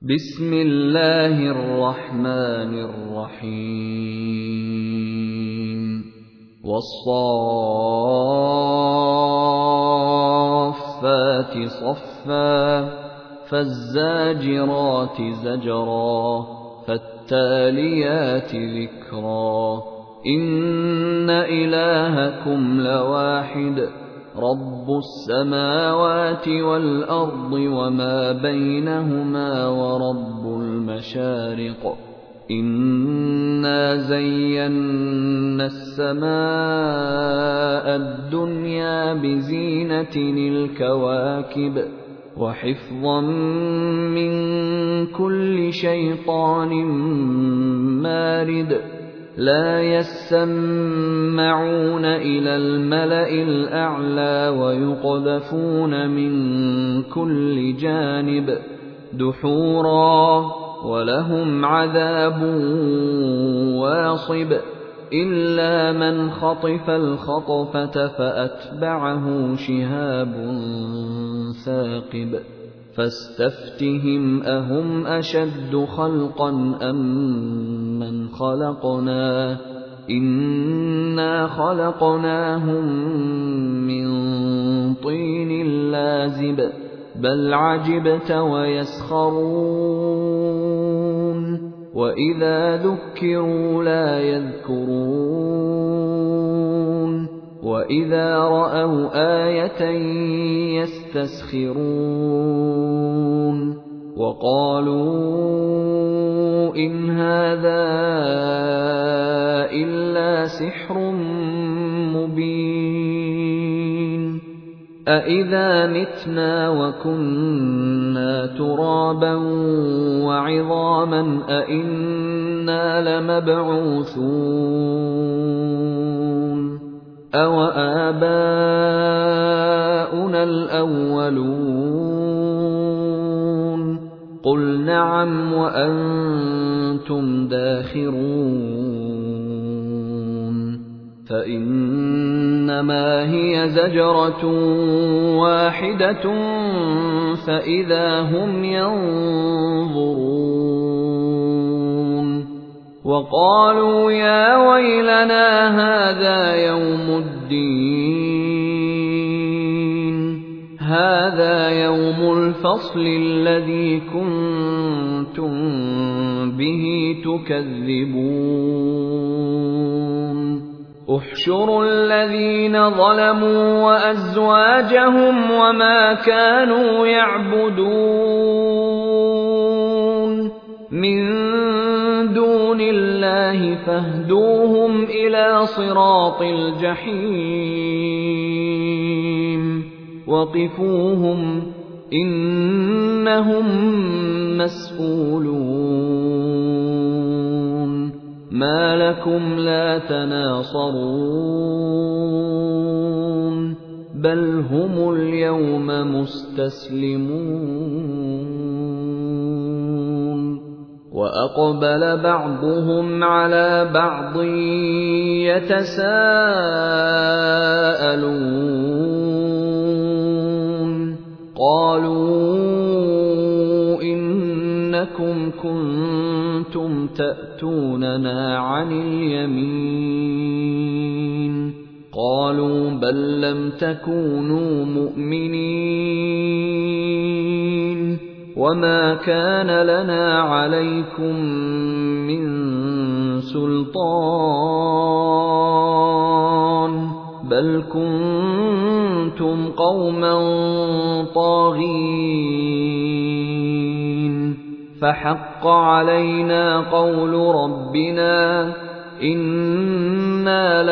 بسم الله الرحمن الرحيم والصافات صفا فالزاجرات زجرا فالتاليات ذكرا إن إلهكم لواحد رب السماوات والأرض وما بينهما ورب المشارق إنا زينا السماء الدنيا بزينة الكواكب وحفظا من كل شيطان مارد لا يسمعون إلى الملأ الأعلى ويقذفون من كل جانب دحورا ولهم عذاب واصب إلا من خطف الخطفة فأتبعه شهاب ثاقب فاستفتهم أهم أشد خلقا أم من خلقنا إنا خلقناهم من طين لازب بل عجبت ويسخرون وإذا ذكروا لا يذكرون وإذا رأوا آية يستسخرون وقالوا إن هذا إلا سحر مبين أإذا متنا وكنا ترابا وعظاما أإنا لمبعوثون أوآباؤنا الأولون قل نعم وأنتم داخرون فإنما هي زجرة واحدة فإذا هم ينظرون وقالوا يا ويلنا هذا يوم الدين هذا يوم الفصل الذي كنتم به تكذبون احشروا الذين ظلموا وأزواجهم وما كانوا يعبدون من دون الله فاهدوهم إلى صراط الجحيم وقفوهم إنهم مسئولون ما لكم لا تناصرون بل هم اليوم مستسلمون وأقبل بعضهم على بعض يتساءلون قالوا إنكم كنتم تأتوننا عن اليمين قالوا بل لم تكونوا مؤمنين وما كان لنا عليكم من سلطان بل كنتم قوما طاغين فحق علينا قول ربنا إنا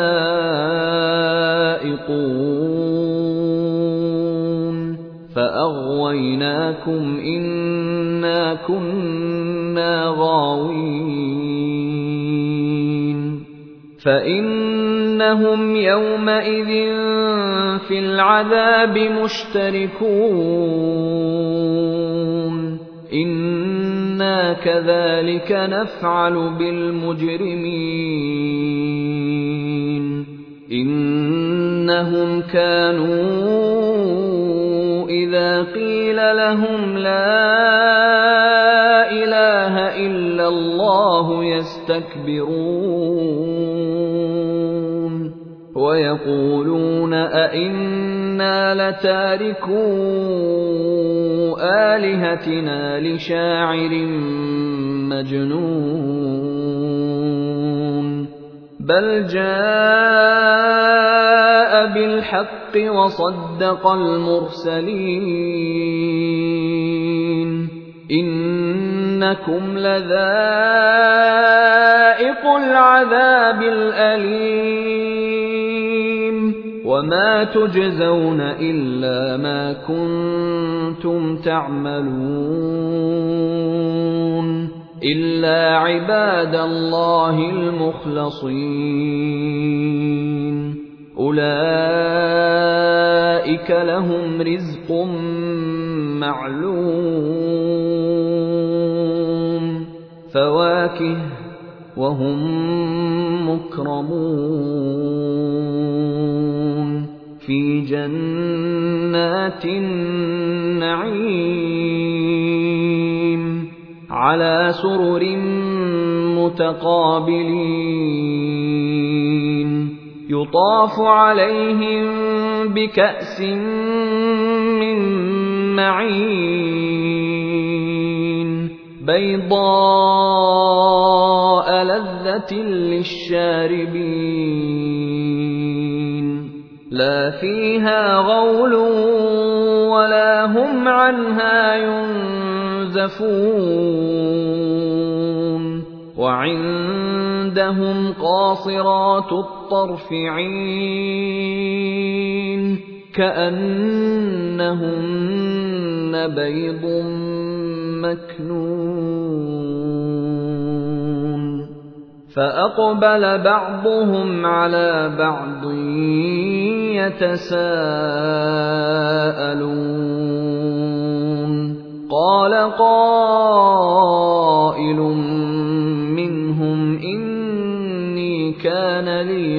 لذائقون فأغويناكم إنا كنا غاوين فإنهم يومئذ في العذاب مشتركون إنا كذلك نفعل بالمجرمين إنهم كانوا إذا قيل لهم لا الله يستكبرون ويقولون أئنا لتاركو آلهتنا لشاعر مجنون بل جاء بالحق وصدق المرسلين إنكم لذائق العذاب الأليم وما تجزون إلا ما كنتم تعملون إلا عباد الله المخلصين أولئك لهم رزق معلوم فواكه وهم مكرمون في جنات النعيم على سرر متقابلين يطاف عليهم بكأس من معين بيضاء لذة للشاربين لا فيها غول ولا هم عنها ينزفون وعندهم قاصرات الطرف عين كأنهن بيض مكنون فأقبل بعضهم على بعض يتساءلون قال قائل منهم إني كان لي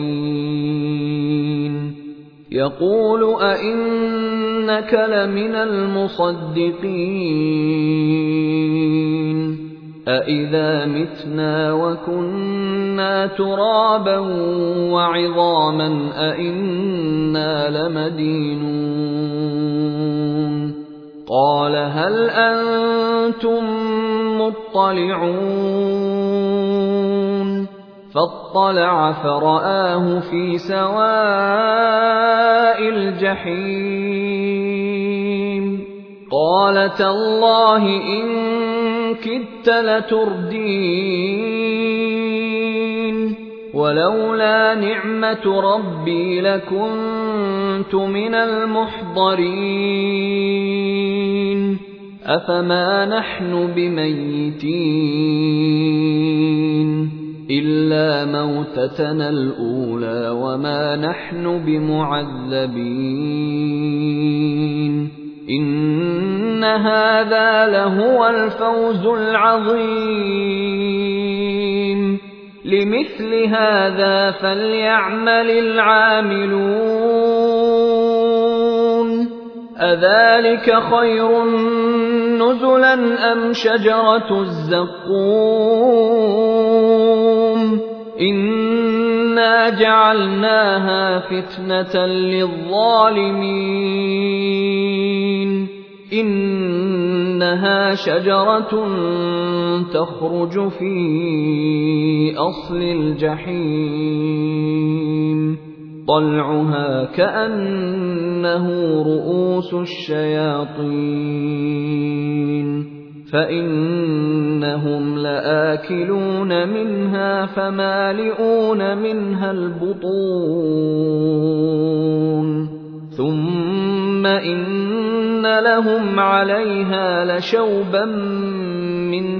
قرين يقول أئنك لمن المصدقين أئذا متنا وكنا ترابا وعظاما أئنا لمدينون قال هل أنتم مطلعون فاطلع فرآه في سواء الجحيم قال تالله إن كدت لتردين ولولا نعمة ربي لكنت من المحضرين أفما نحن بميتين إلا موتتنا الأولى وما نحن بمعذبين إن هذا لهو الفوز العظيم لمثل هذا فليعمل العاملون أذلك خير نزلا أم شجرة الزقوم إنا جعلناها فتنة للظالمين إنها شجرة تخرج في أصل الجحيم طلعها كأنه رؤوس الشياطين فإنهم لآكلون منها فمالئون منها البطون ثم إن لهم عليها لشوبا من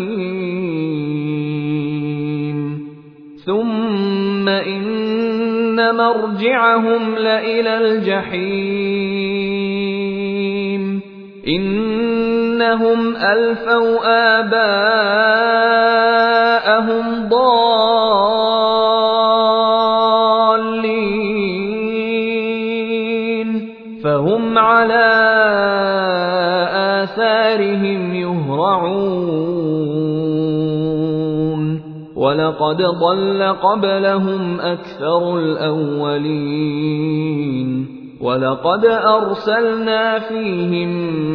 حميم ثم إن مرجعهم لإلى الجحيم إنهم ألفوا آباءهم ضالين فهم على آثارهم يهرعون وَلَقَدْ ضَلَّ قَبْلَهُمْ أَكْثَرُ الْأَوَّلِينَ وَلَقَدْ أَرْسَلْنَا فِيهِم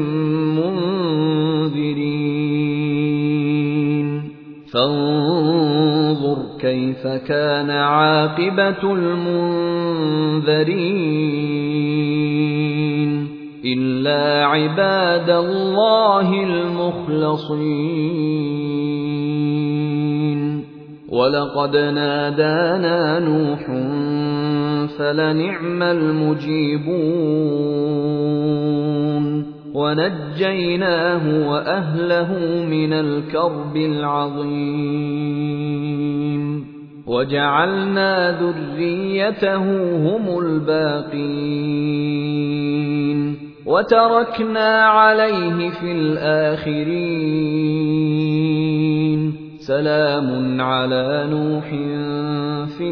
مُّنذِرِينَ فَانظُرْ كَيْفَ كَانَ عَاقِبَةُ الْمُنذَرِينَ إِلَّا عِبَادَ اللَّهِ الْمُخْلَصِينَ وَلَقَدْ نَادَانَا نُوحٌ فَلَنِعْمَ الْمُجِيبُونَ وَنَجَّيْنَاهُ وَأَهْلَهُ مِنَ الْكَرْبِ الْعَظِيمِ وَجَعَلْنَا ذُرِّيَّتَهُ هُمُ الْبَاقِينَ وَتَرَكْنَا عَلَيْهِ فِي الْآخِرِينَ سَلَامٌ عَلَىٰ نُوحٍ فِي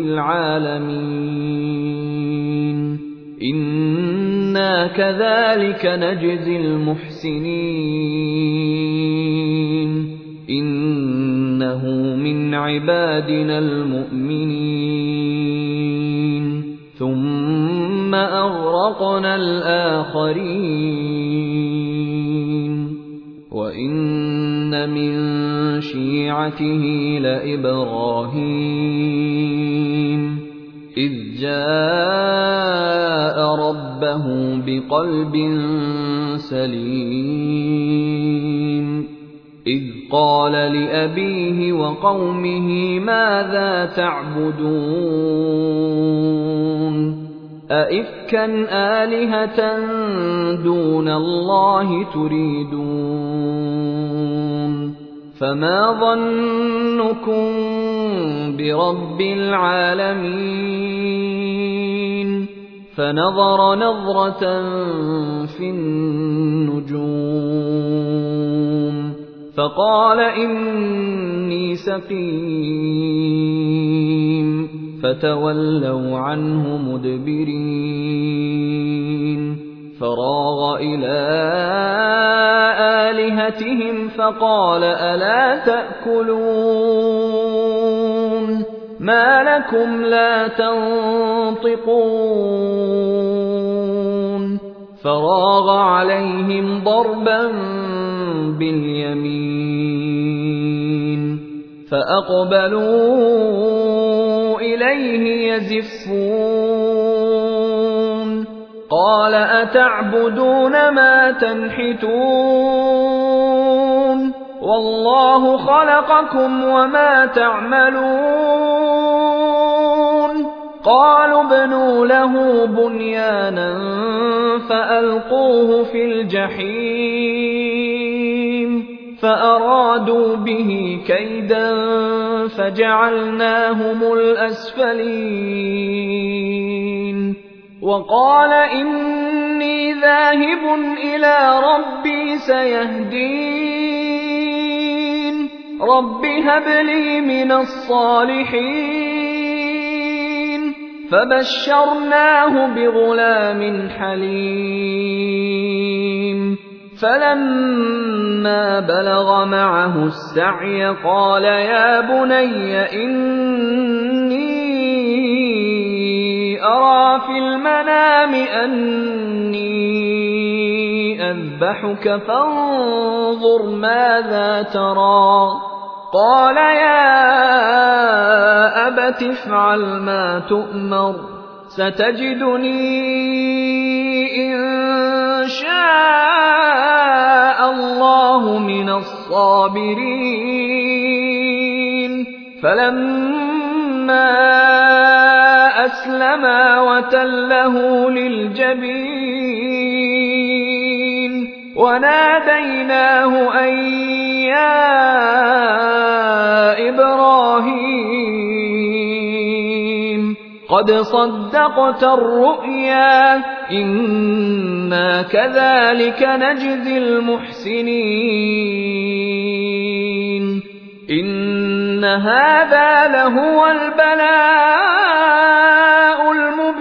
الْعَالَمِينَ إِنَّا كَذَٰلِكَ نَجْزِي الْمُحْسِنِينَ إِنَّهُ مِنْ عِبَادِنَا الْمُؤْمِنِينَ ثُمَّ أَغْرَقْنَا الْآخَرِينَ وَإِنَّ مِن شِيعَتِهِ لَإِبْرَاهِيمَ إِذْ جَاءَ رَبَّهُ بِقَلْبٍ سَلِيمٍ إِذْ قَالَ لِأَبِيهِ وَقَوْمِهِ مَاذَا تَعْبُدُونَ أَئِفْكًا آلِهَةً دُونَ اللَّهِ تُرِيدُونَ فَمَا ظَنُّكُم بِرَبِّ الْعَالَمِينَ فَنَظَرَ نَظْرَةً فِي النُّجُومِ فَقَالَ إِنِّي سَقِيمٌ فَتَوَلَّوْا عَنْهُ مُدْبِرِينَ فَرَاغَ إِلَىٰ آلِهَتِهِمْ فَقَالَ أَلَا تَأْكُلُونَ مَا لَكُمْ لَا تَنطِقُونَ فَرَاغَ عَلَيْهِمْ ضَرْبًا بِالْيَمِينِ فَأَقْبَلُوا إِلَيْهِ يَزِفُّونَ قَالَ أَتَعْبُدُونَ مَا تَنْحِتُونَ وَاللَّهُ خَلَقَكُمْ وَمَا تَعْمَلُونَ قَالُوا ابْنُوا لَهُ بُنْيَانًا فَأَلْقُوهُ فِي الْجَحِيمِ فَأَرَادُوا بِهِ كَيْدًا فَجَعَلْنَاهُمُ الْأَسْفَلِينَ وَقَالَ إِنِّي ذَاهِبٌ إِلَىٰ رَبِّي سَيَهْدِينِ رَبِّ هَبْ لِي مِنَ الصَّالِحِينَ فَبَشَّرْنَاهُ بِغُلَامٍ حَلِيمٍ فَلَمَّا بَلَغَ مَعَهُ السَّعْيَ قَالَ يَا بُنَيَّ إِنِّي أَرَىٰ فِي الْمَنَامِ أَنِّي أَذْبَحُكَ فَانظُرْ مَاذَا تَرَىٰ قَالَ يَا أَبَتِ افْعَلْ مَا تُؤْمَرُ سَتَجِدُنِي إِن شَاءَ اللَّهُ مِنَ الصَّابِرِينَ فَلَمَّا أَسْلَمَا وَتَلَّهُ لِلْجَبِينِ وَنَادَيْنَاهُ أَن يَا إِبْرَاهِيمُ قَدْ صَدَّقْتَ الرُّؤْيَا إِنَّا كَذَٰلِكَ نَجْزِي الْمُحْسِنِينَ إِنَّ هَٰذَا لَهُوَ الْبَلَاءُ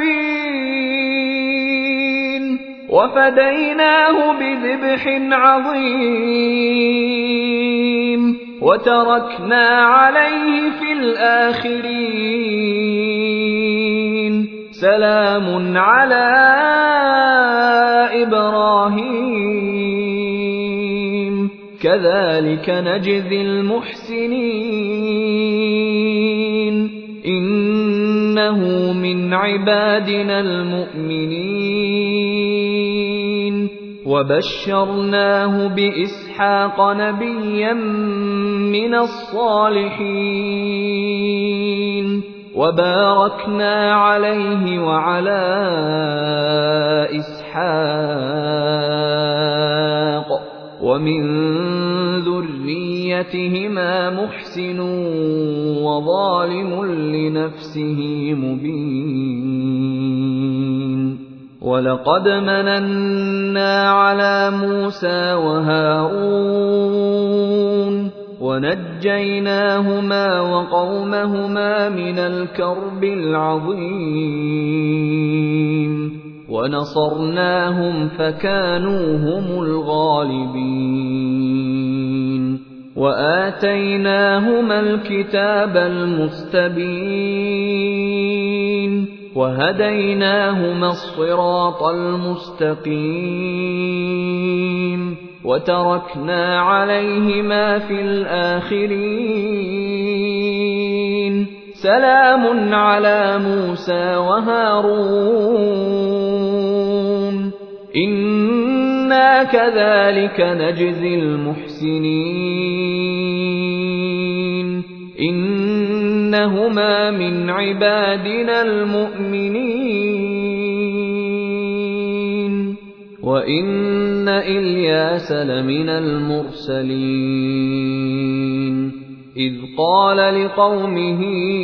الْمُبِينُ وَفَدَيْنَاهُ بِذِبْحٍ عَظِيمٍ وتركنا عليه في الآخرين سلام على إبراهيم كذلك نجزي المحسنين إنه من عبادنا المؤمنين وبشرناه بإسحاق نبيا من الصالحين وباركنا عليه وعلى إسحاق ومن ذريتهما محسن وظالم لنفسه مبين ولقد مننا على موسى وهارون ونجيناهما وقومهما من الكرب العظيم ونصرناهم فكانوا هم الغالبين وآتيناهما الكتاب المستبين وهديناهما الصراط المستقيم وتركنا عليهما في الآخرين سلام على موسى وهارون إنا كذلك نجزي المحسنين إنهما من عبادنا المؤمنين وإن إلياس لمن المرسلين إذ قال لقومه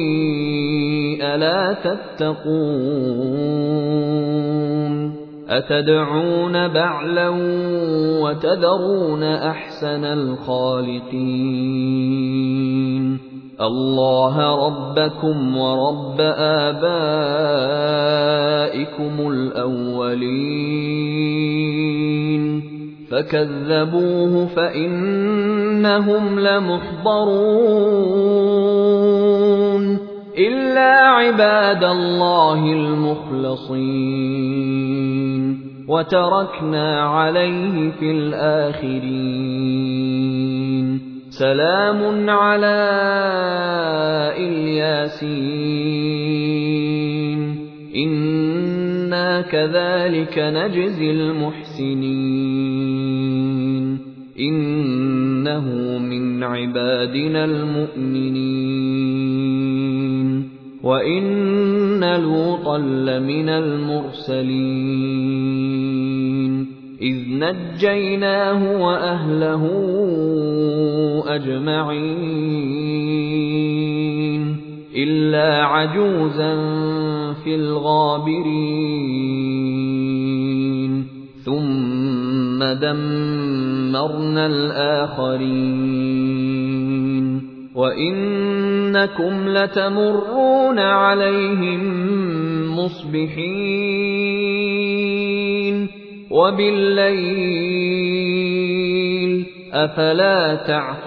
ألا تتقون أتدعون بعلا وتذرون أحسن الخالقين الله ربكم ورب آبائكم الأولين فكذبوه فإنهم لمحضرون إلا عباد الله المخلصين وتركنا عليه في الآخرين سلام على الياسين إنا كذلك نجزي المحسنين إنه من عبادنا المؤمنين وإن لوطا لمن المرسلين إذ نجيناه وأهله أجمعين إلا عجوزا في الغابرين ثم دمرنا الآخرين وإنكم لتمرون عليهم مصبحين وبالليل أفلا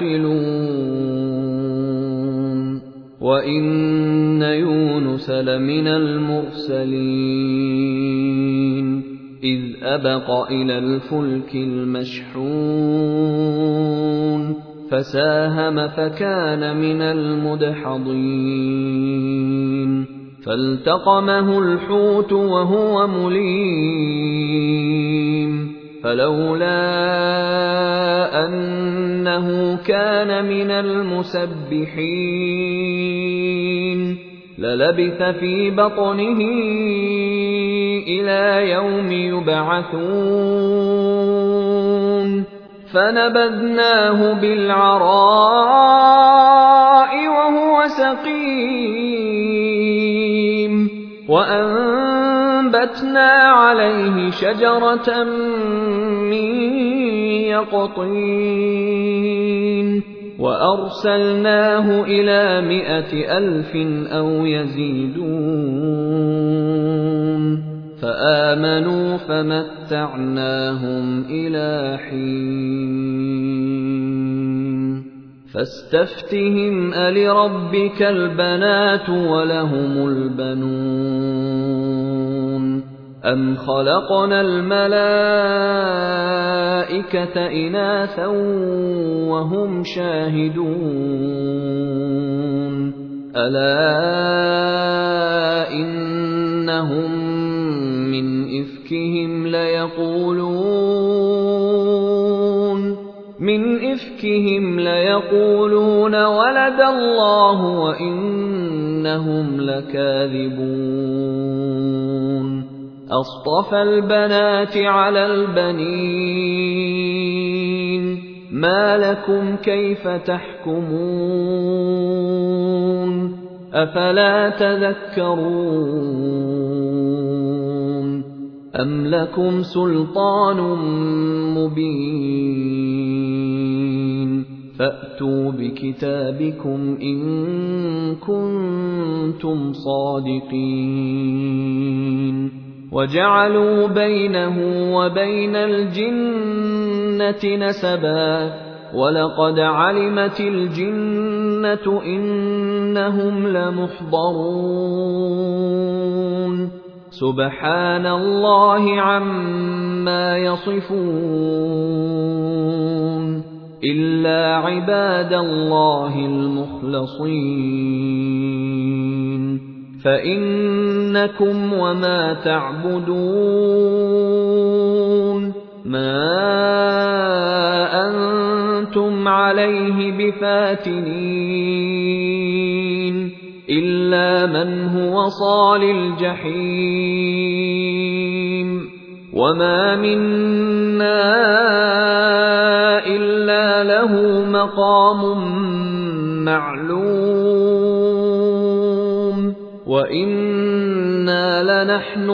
تعقلون وإن يونس لمن المرسلين إذ أبق إلى الفلك المشحون فساهم فكان من المدحضين فالتقمه الحوت وهو مليم فلولا أنه كان من المسبحين للبث في بطنه إلى يوم يبعثون فنبذناه بالعراء وهو سقيم وأنبتنا عليه شجرة من يقطين وأرسلناه إلى 100,000 أو يزيدون فآمنوا فمتعناهم إلى حين فاستفتهم ألربك البنات ولهم البنون أم خلقنا الملائكة إناثا وهم شاهدون ألا إنهم من إفكهم ليقولون ولد الله وإنهم لكاذبون أصطفى البنات على البنين ما لكم كيف تحكمون أفلا تذكرون أم لكم سلطان مبين فأتوا بكتابكم إن كنتم صادقين وجعلوا بينه وبين الجنة نسبا ولقد علمت الجنة إنهم لمحضرون سبحان الله عما يصفون إلا عباد الله المخلصين فإنكم وما تعبدون ما أنتم عليه بفاتنين إلا من هو صال الجحيم وما منا إلا له مقام معلوم وإنا لنحن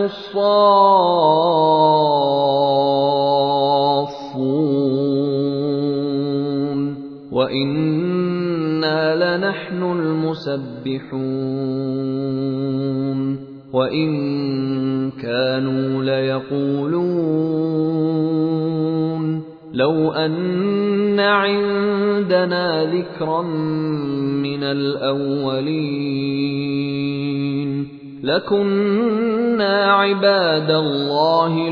الصافون وإنا لنحن المسبحون وإن كانوا ليقولون لو أن عندنا ذكرا من الأولين لكنا عباد الله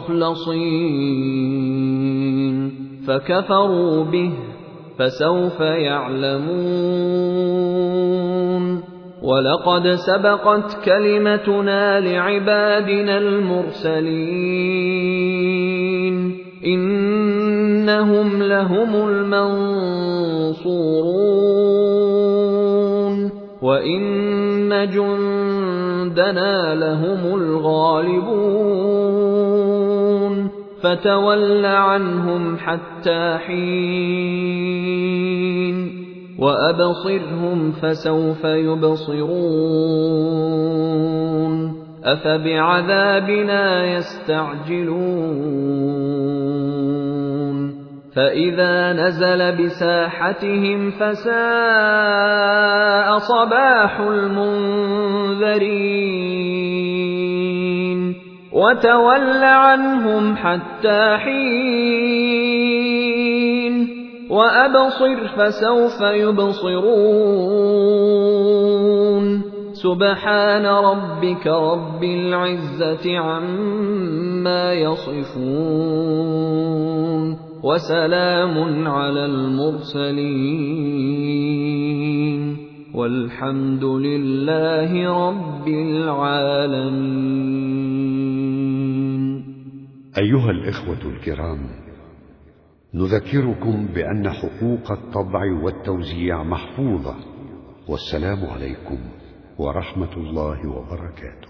المخلصين فكفروا به فسوف يعلمون ولقد سبقت كلمتنا لعبادنا المرسلين إنهم لهم المنصورون وإن جندنا لهم الغالبون فتول عنهم حتى حين وأبصرهم فسوف يبصرون أفبعذابنا يستعجلون فإذا نزل بساحتهم فساء صباح المنذرين وتول عنهم حتى حين وأبصر فسوف يبصرون سبحان ربك رب العزة عما يصفون وسلام على المرسلين والحمد لله رب العالمين. أيها الإخوة الكرام، نذكركم بأن حقوق الطبع والتوزيع محفوظة، والسلام عليكم ورحمة الله وبركاته.